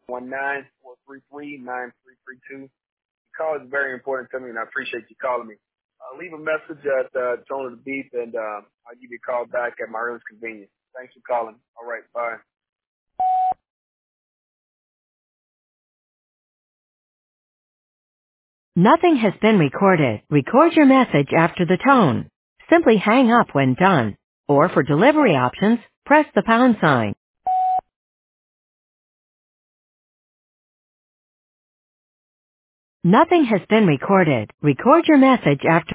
19-433-9332. Call is very important to me, and I appreciate you calling me. Leave a message at the tone of the beep, and I'll give you a call back at my earliest convenience. Thanks for calling. All right, bye. Nothing has been recorded. Record your message after the tone. Simply hang up when done. Or for delivery options, press the pound sign. Nothing has been recorded. Record your message after